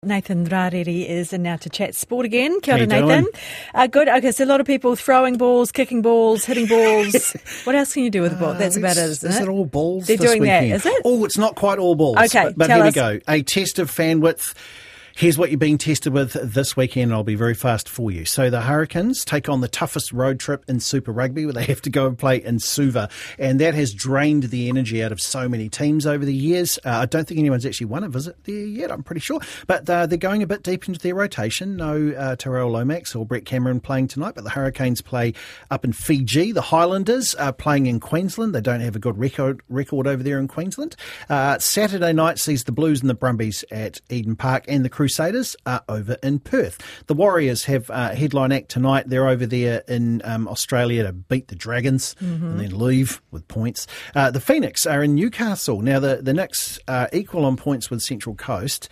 Nathan Rarere is in now to chat sport again. Kia ora, How you Nathan. doing? Good. Okay, so a lot of people throwing balls, kicking balls, hitting balls. What else can you do with a ball? That's about it, isn't it? Is it all balls They're this doing weekend? that, is it? Oh, it's not quite all balls. Okay, but tell here us. we go. A test of fan width. Here's what you're being tested with this weekend. I'll be very fast for you. So the Hurricanes take on the toughest road trip in Super Rugby, where they have to go and play in Suva. And that has drained the energy out of so many teams over the years. I don't think anyone's actually won a visit there yet, I'm pretty sure. But they're going a bit deep into their rotation. No Terrell Lomax or Brett Cameron playing tonight, but the Hurricanes play up in Fiji. The Highlanders are playing in Queensland. They don't have a good record over there in Queensland. Saturday night sees the Blues and the Brumbies at Eden Park, and the Crusaders are over in Perth. The Warriors have a headline act tonight. They're over there in Australia to beat the Dragons and then leave with points. The Phoenix are in Newcastle. Now, the Knicks are equal on points with Central Coast.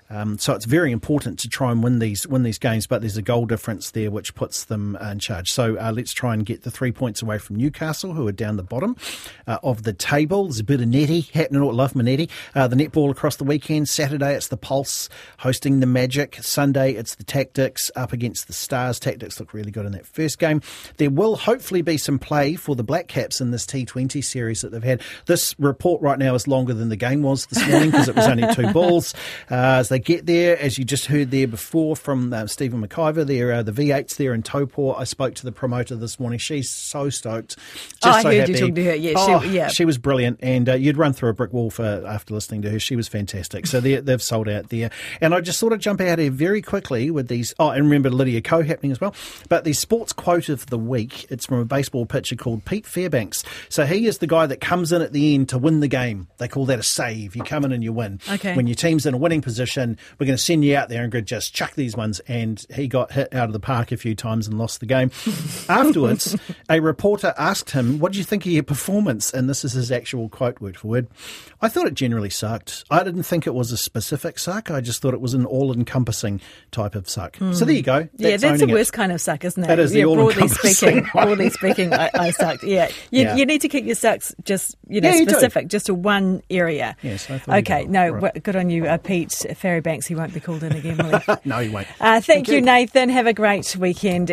So it's very important to try and win these games, but there's a goal difference there which puts them in charge. So let's try and get the 3 points away from Newcastle, who are down the bottom of the table. There's a bit of netty happening. I love my netty. The netball across the weekend. Saturday it's the Pulse hosting the Magic. Sunday it's the Tactics up against the Stars. Tactics look really good in that first game. There will hopefully be some play for the Black Caps in this T20 series that they've had. This report right now is longer than the game was this morning because it was only 2 balls. As they get there, as you just heard there before from Stephen McIver, the V8s there in Taupo. I spoke to the promoter this morning. She's so stoked. I heard you talking to her. Yeah, she was brilliant, and you'd run through a brick wall after listening to her. She was fantastic. So they've sold out there. And I just sort of jump out here very quickly with these. Oh, and remember Lydia Ko happening as well. But the sports quote of the week, it's from a baseball pitcher called Pete Fairbanks. So he is the guy that comes in at the end to win the game. They call that a save. You come in and you win. Okay. When your team's in a winning position, we're going to send you out there and go just chuck these ones. And he got hit out of the park a few times and lost the game. Afterwards, a reporter asked him, what do you think of your performance? And this is his actual quote, word for word. I thought it generally sucked. I didn't think it was a specific suck. I just thought it was an all-encompassing type of suck. So there you go. That's the worst kind of suck, isn't it? That is the all-encompassing. Broadly speaking, I sucked. Yeah. You need to keep your sucks just specific, just to one area. Yes, I thought okay, good on you, Pete Fairbanks. He won't be called in again, will he? No, he won't. Thank you, Nathan. Have a great weekend.